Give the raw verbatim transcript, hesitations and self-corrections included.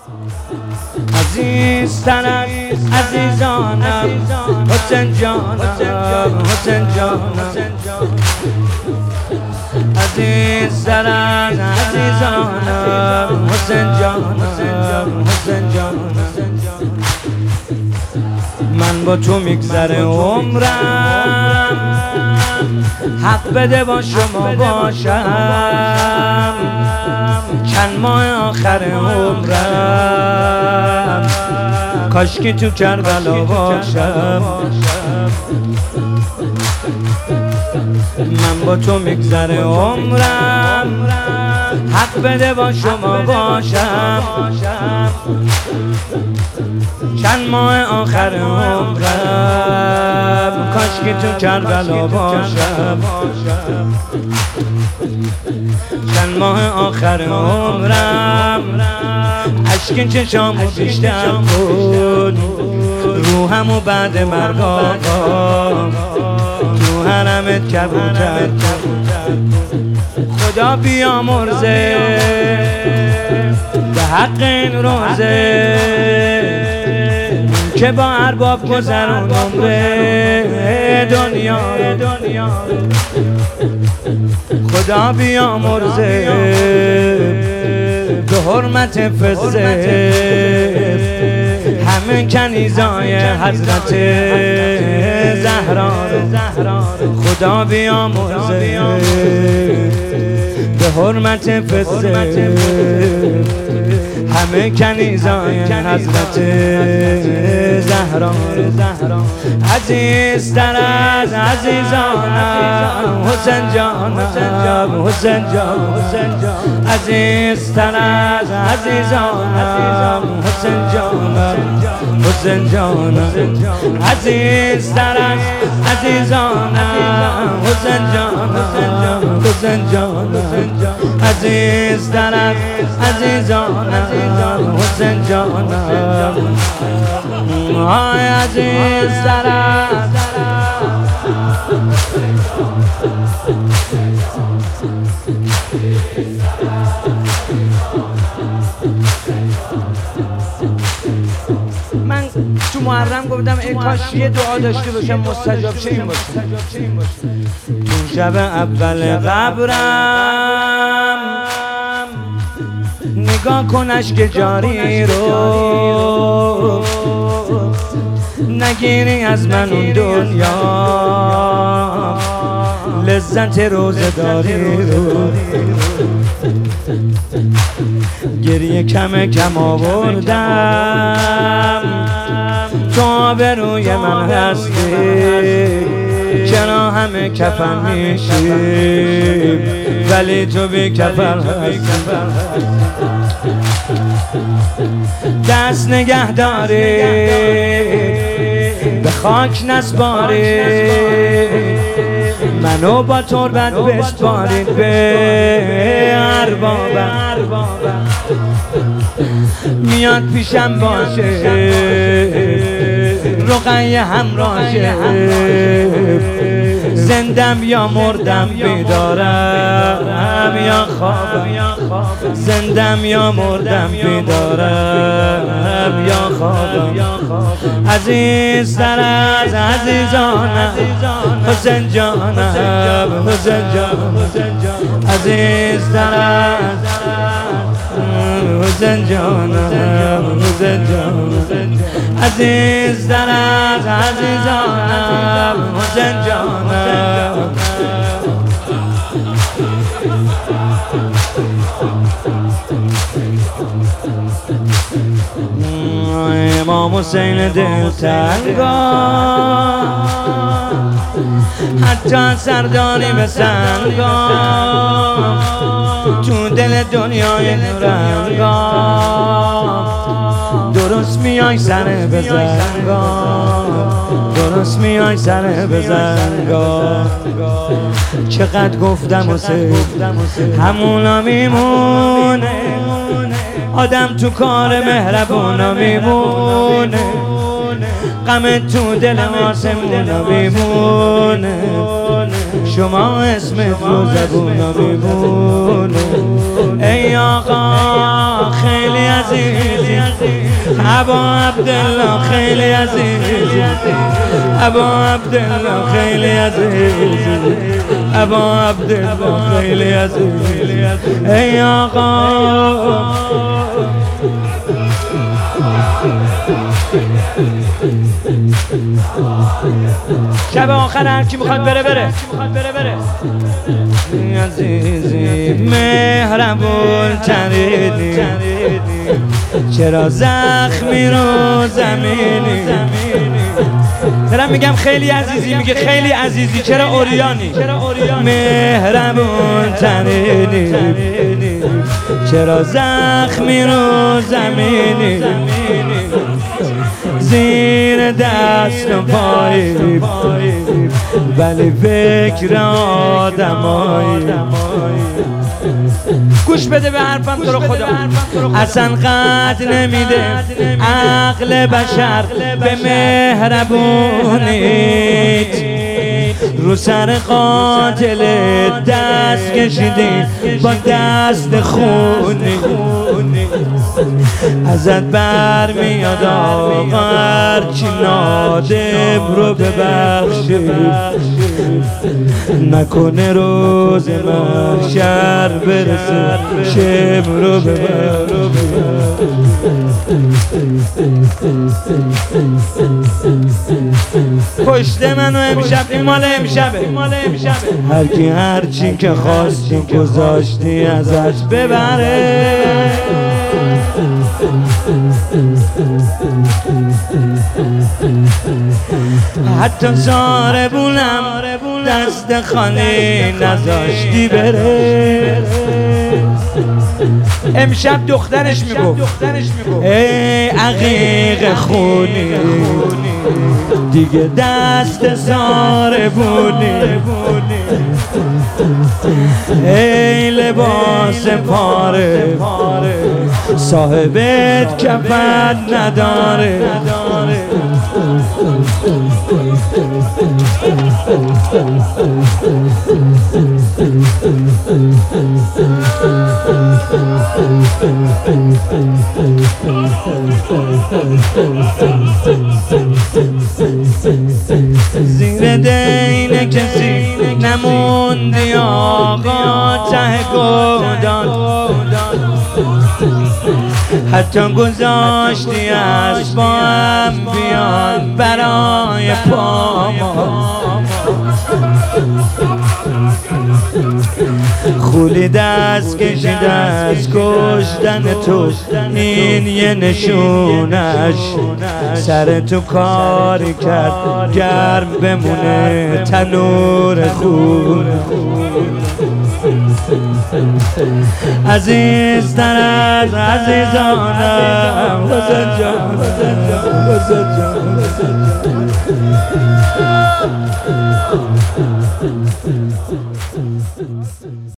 عزیزتر از عزیزانم حسین جانم، حسین جانم، عزیزتر از عزیزانم حسین جانم، حسین جانم. من با تو میگذره عمرم، حق بده با شما باشم، چند ماه آخر عمرم کاش که تو کربلا باشم. من با تو میگذره عمرم، حق بده با شما باشم، چند ماه آخر عمرم کاش که تو کربلا باشم، چند ماه آخر عمرم اشک چشامو بیشتر بود، روحمو بعد مرگ آقا تو حرمت کبوتر. خدا بیامرزه به حق این روزه که با ارباب گذرون عمر دنیا. خدا بیامرزه به حرمت فزه همه کنیزای حضرت زهرا. خدا بیامرزه به حرمت فزه همه کنیزای حضرت زهرا. عزیزتر از عزیزانم حسین جانم، حسین جانم، عزیزتر از عزیزانم حسین جانم، حسین جانم، عزیزتر از عزیزانم حسین جانم، حسین جانم، عزیزتر از عزیزانم حسین جانم، آی عزیزتر از. من تو محرم گفتم ای کاش یه دعا داشته باشم مستجاب شه این باشه. تو شب اول قبرم نگاه کن اشک جاری رو، نگیری از من اون دنیا لذت روزداری رو. گریه کم کم آوردم تو به روی من هستی، چرا همه کفن میشیم ولی تو بی کفن هستی. دست نگه داری به خاک نسپاری، منو با تربت بسپارید به اربابم. میاد پیشم باشه رقیه همراشه، زندم یا مردم بیدارم یا خوابم، زندم یا مردم بیدارم یا خوابم. عزیزتر از عزیزانم حسین جانم، حسین جانم، عزیزتر از حسین جانم، حسین جانم، عزیزتر از عزیزانم حسین جانم. امام حسین دلتنگا حتی سرداری به سنگا، تو دل دنیای نورنگا درست میای سر بزنگا، درست میای سر بزنگا. چقدر گفتم و سه همونا میمونه، آدم تو کار مهربونا میمونه، غم تو دل آسمونا میمونه، شما اسمت رو زبونا میمونه. ای آقا خیلی عزیزی ابا عبدالله خیلی عزیزی، ابا عبدالله خیلی عزیزی، ابا عبدالله خیلی عزیزی. ای آقا شب آخر هر کی میخواد بره بره عزیزی مهربون تریدی، چرا زخمی رو زمینی. دارم میگم خیلی عزیزی، میگه خیلی عزیزی، چرا اوریانی؟ مهربون تریدی، چرا زخمی رو زمینی. زیر دست و پایی ولی فکر آدمایی. گوش بده به حرفم تو رو خدا، اصلا قد نمیده عقل بشر به مهربونیت. رو سر قاتل دست کشیدی با دست خونی، ازت بر میاد آقا هرچی نادم رو ببخشی. نکنه روز محشر برسه شم رو ببخشی. پشت منو امشب، این مال امشبه، هر کی هرچی که خواستی گذاشتی ازش ببره. حتی زار بولم دست خالی نذاشتی بره. امشب دخترش میگو ای عقیق خونی، دیگه دست زار بونی. ای لباس پاره صاحبت کفن نداره. زیر دین کسی نموندی آقا ته گودان، حتی گذاشتی اسبام بیان برای پاما. خولی دست کشید از کشتن تو، این یه نشونش. سر تو کاری کرد گرم بمونه تنور خون. عزیزتر از عزیزانم حسین جان، حسین جان.